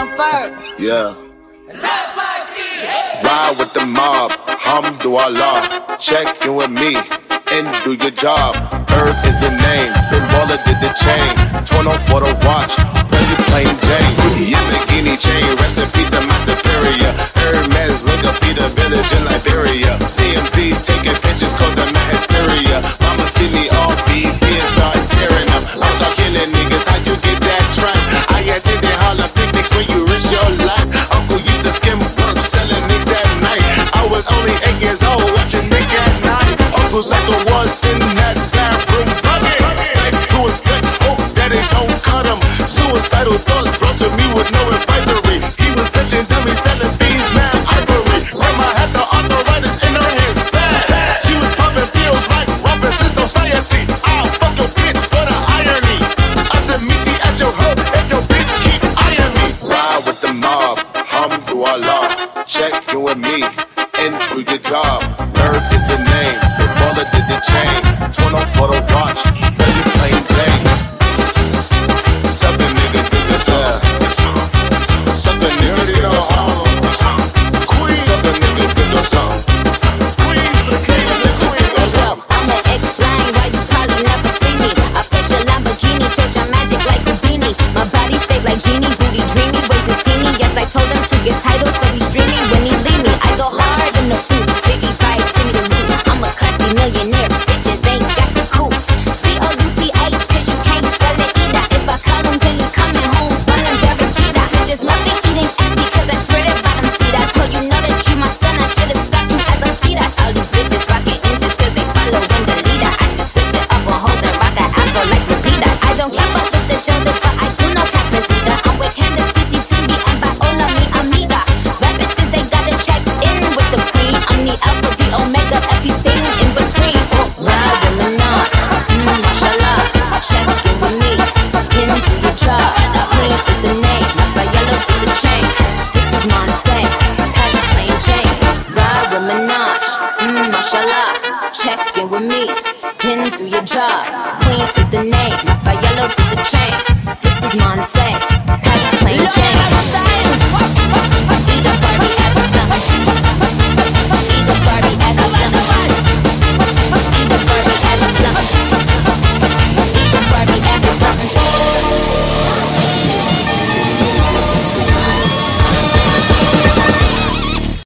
first. Yeah. Ride with the mob, hamdulillah. Check in with me and do your job. Herb is the name, Ben Baller did the chain. Torn on for the watch, President plain Jane. Yamagini chain, rest in peace to my superior. Hermes, look up, feed a village in Liberia. TMZ taking pictures, cause of my hysteria. Mama see me all BT and start tearing up. I start killing niggas, how you get that track? I attended Harlem picnics when you risk your life. Uncle used to skim work, selling nicks at night. I was only 8 years old, watching Nick at night. Uncle Psycho was in that bathroom bucket. Back to his back, hope that it don't cut him. Suicidal thoughts brought to me with no advisory. He was pitching dummies, selling beans, mad ivory. Grandma had the arthritis in her hands, bad. She was pumping pills like Robinson Society. I'll fuck your bitch for the irony. I said meet you at your hub if your bitch keep eyeing me. Ride with the mob, hamdulillah. Check in with me and do your job. Herb is the name, the baller did the chain. Torn on for the watch, President plain Jane. Suck a nigga, do the song. Suck a nigga, do the song. Suck a nigga, do the song. I'ma explain why you probably never see me. I push a Lamborghini, church on magic like Houdini. My body shaped like genie, booty dreamy, waist is teeny. Yes, I told him to get titles, so he's dreamy when he leave me. I go hard in the booth, Biggie vibes, give me the loot. I'm a classy millionaire, bitches ain't got the coupe. C-O-U-T-H, cause you can't spell it either. If I call him, then he coming home, running Derek Jeter. Just love me eating empty, cause I swear to bottom feeder. So you know that you my son, I should've stuck you as a feeder. All these bitches rocking inches, cause they following the leader. I just switch it up on hoes and rock an afro like Lupita. I don't keep up with the Joneses, but I do know Captain Cedar. I'm with Candace, CTTV, and Viola, mi amiga. Rap bitches, they gotta check in with the queen. I'm the alpha, the omega, everything in between. Ride with me now, mashallah. Check in with me, into your job. Queen is the name, my yellow to the chain. This is Monse, have a plain Jane. Ride with me now, mashallah. Check in with me, into your job. Queen is the name, my yellow to the chain. This is Monse, have a plain Jane.